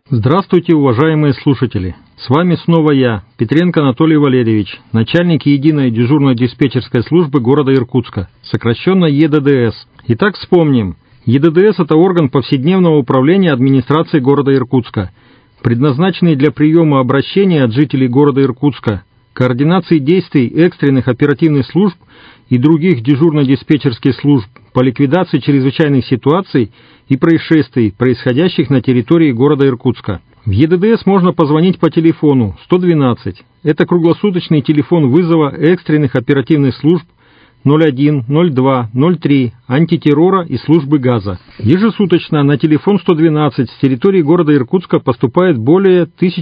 Здравствуйте, уважаемые слушатели! С вами снова я, Петренко Анатолий Валерьевич, начальник единой дежурной диспетчерской службы города Иркутска, сокращенно ЕДДС. Итак, вспомним. ЕДДС – это орган повседневного управления администрации города Иркутска, предназначенный для приема обращений от жителей города Иркутска, координации действий экстренных оперативных служб и других дежурно-диспетчерских служб по ликвидации чрезвычайных ситуаций и происшествий, происходящих на территории города Иркутска. В ЕДДС можно позвонить по телефону 112. Это круглосуточный телефон вызова экстренных оперативных служб 01, 02, 03, антитеррора и службы газа. Ежесуточно на телефон 112 с территории города Иркутска поступает более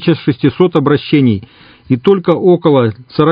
1600 обращений, и только около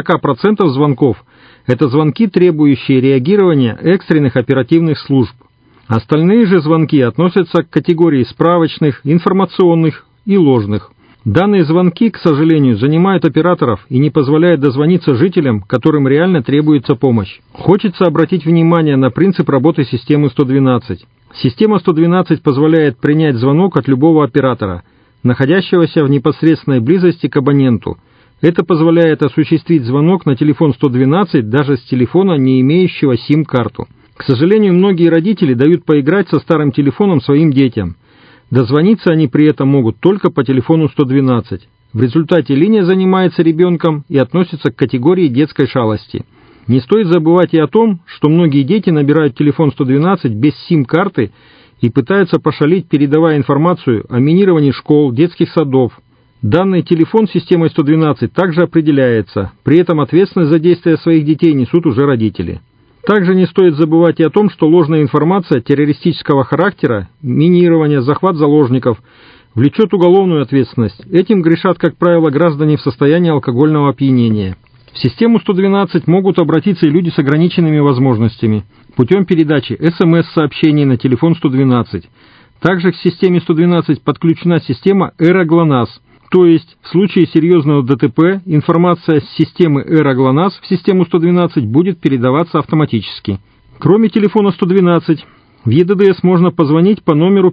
40% звонков – это звонки, требующие реагирования экстренных оперативных служб. Остальные же звонки относятся к категории справочных, информационных и ложных. Данные звонки, к сожалению, занимают операторов и не позволяют дозвониться жителям, которым реально требуется помощь. Хочется обратить внимание на принцип работы системы 112. Система 112 позволяет принять звонок от любого оператора, находящегося в непосредственной близости к абоненту. Это позволяет осуществить звонок на телефон 112 даже с телефона, не имеющего сим-карту. К сожалению, многие родители дают поиграть со старым телефоном своим детям. Дозвониться они при этом могут только по телефону 112. В результате линия занимается ребенком и относится к категории детской шалости. Не стоит забывать и о том, что многие дети набирают телефон 112 без сим-карты и пытаются пошалить, передавая информацию о минировании школ, детских садов. Данный телефон системой 112 также определяется, при этом ответственность за действия своих детей несут уже родители. Также не стоит забывать и о том, что ложная информация террористического характера, минирование, захват заложников влечет уголовную ответственность. Этим грешат, как правило, граждане в состоянии алкогольного опьянения. В систему 112 могут обратиться и люди с ограниченными возможностями путем передачи СМС-сообщений на телефон 112. Также к системе 112 подключена система «Эра-ГЛОНАСС». То есть, в случае серьезного ДТП информация с системы «Эра-ГЛОНАСС» в систему 112 будет передаваться автоматически. Кроме телефона 112, в ЕДДС можно позвонить по номеру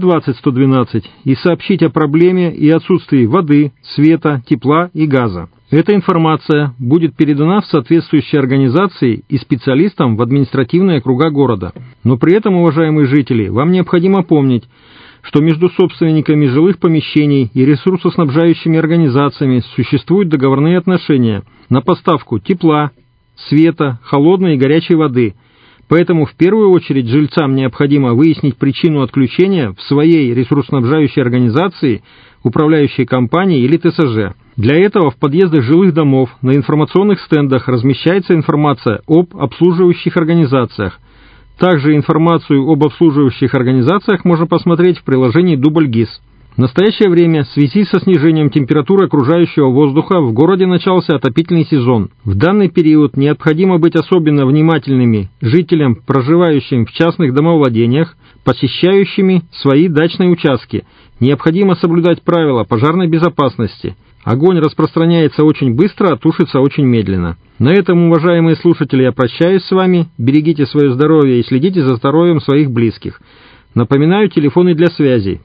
520-112 и сообщить о проблеме и отсутствии воды, света, тепла и газа. Эта информация будет передана в соответствующие организации и специалистам в административные округа города. Но при этом, уважаемые жители, вам необходимо помнить, что между собственниками жилых помещений и ресурсоснабжающими организациями существуют договорные отношения на поставку тепла, света, холодной и горячей воды. Поэтому в первую очередь жильцам необходимо выяснить причину отключения в своей ресурсоснабжающей организации, управляющей компании или ТСЖ. Для этого в подъездах жилых домов на информационных стендах размещается информация об обслуживающих организациях. Также информацию об обслуживающих организациях можно посмотреть в приложении «Дубль-ГИС». В настоящее время в связи со снижением температуры окружающего воздуха в городе начался отопительный сезон. В данный период необходимо быть особенно внимательными жителям, проживающим в частных домовладениях, посещающими свои дачные участки. Необходимо соблюдать правила пожарной безопасности. Огонь распространяется очень быстро, а тушится очень медленно. На этом, уважаемые слушатели, я прощаюсь с вами. Берегите свое здоровье и следите за здоровьем своих близких. Напоминаю, телефоны для связи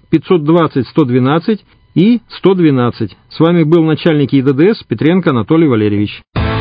520-112 и 112. С вами был начальник ЕДДС Петренко Анатолий Валерьевич.